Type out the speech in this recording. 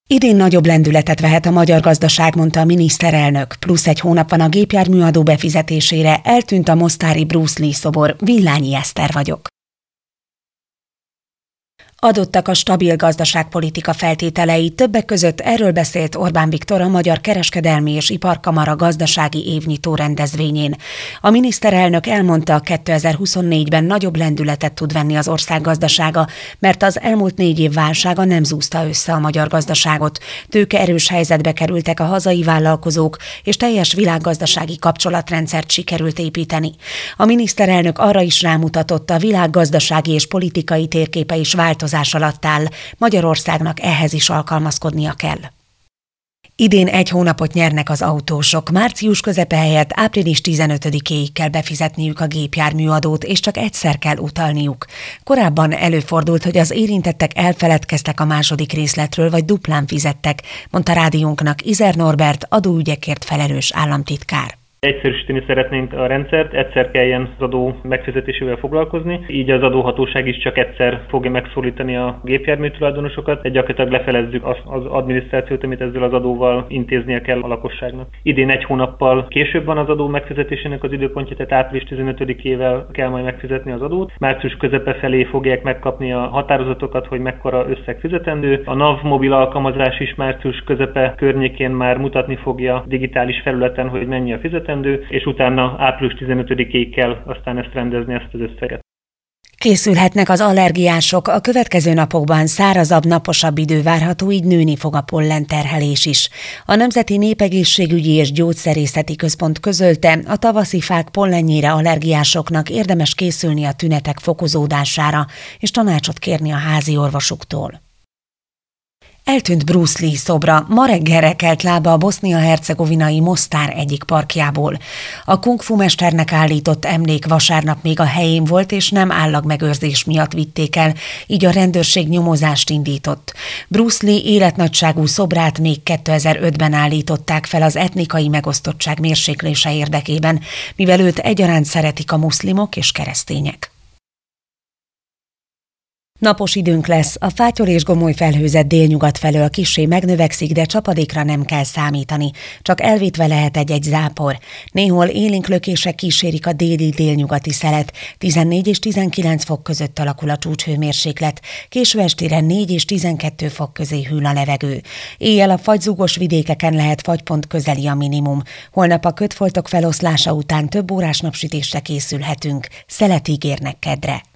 Idén nagyobb lendületet vehet a magyar gazdaság, mondta a miniszterelnök. Plusz egy hónap van a gépjárműadó befizetésére, eltűnt a mostári Bruce Lee szobor. Villányi Eszter vagyok. Adottak a stabil gazdaságpolitika feltételei, többek között erről beszélt Orbán Viktor a Magyar Kereskedelmi és Iparkamara gazdasági évnyitó rendezvényén. A miniszterelnök elmondta, 2024-ben nagyobb lendületet tud venni az ország gazdasága, mert az elmúlt 4 év válsága nem zúzta össze a magyar gazdaságot. Tőkeerős helyzetbe kerültek a hazai vállalkozók, és teljes világgazdasági kapcsolatrendszert sikerült építeni. A miniszterelnök arra is rámutatott, a világgazdasági és politikai térképe is változás alatt áll, Magyarországnak ehhez is alkalmazkodnia kell. Idén 1 hónapot nyernek az autósok, március közepe helyett április 15-éig kell befizetniük a gépjárműadót, és csak egyszer kell utalniuk. Korábban előfordult, hogy az érintettek elfeledkeztek a második részletről, vagy duplán fizettek, mondta rádiónknak Izer Norbert, adóügyekért felelős államtitkár. Egyszerűsíteni szeretnénk a rendszert, egyszer kelljen az adó megfizetésével foglalkozni, így az adóhatóság is csak egyszer fogja megszólítani a gépjármű tulajdonosokat, gyakorlatilag lefelezzük az adminisztrációt, amit ezzel az adóval intéznie kell a lakosságnak. Idén 1 hónappal később van az adó megfizetésének az időpontja, tehát április 15-ével kell majd megfizetni az adót. Március közepe felé fogják megkapni a határozatokat, hogy mekkora összeg fizetendő. A NAV mobil alkalmazás is március közepe környékén már mutatni fogja digitális felületen, hogy mennyi a fizetendő, és utána április 15-ig kell aztán ezt rendezni, ezt az összeget. Készülhetnek az allergiások, a következő napokban szárazabb, naposabb idő várható, így nőni fog a pollenterhelés is. A Nemzeti Népegészségügyi és Gyógyszerészeti Központ közölte, a tavaszi fák pollenjére allergiásoknak érdemes készülni a tünetek fokozódására, és tanácsot kérni a házi orvosuktól. Eltűnt Bruce Lee szobra, ma reggelre kelt lába a bosznia-hercegovinai Mostar egyik parkjából. A kung fu mesternek állított emlék vasárnap még a helyén volt, és nem állagmegőrzés miatt vitték el, így a rendőrség nyomozást indított. Bruce Lee életnagyságú szobrát még 2005-ben állították fel az etnikai megosztottság mérséklése érdekében, mivel őt egyaránt szeretik a muszlimok és keresztények. Napos időnk lesz, a fátyol és gomoly felhőzet délnyugat felől kissé megnövekszik, de csapadékra nem kell számítani, csak elvétve lehet egy-egy zápor. Néhol élénk lökések kísérik a déli-délnyugati szelet, 14 és 19 fok között alakul a csúcshőmérséklet, késő estére 4 és 12 fok közé hűl a levegő. Éjjel a fagyzúgos vidékeken lehet fagypont közeli a minimum. Holnap a kötfoltok feloszlása után több órás napsütésre készülhetünk, szelet ígérnek keddre.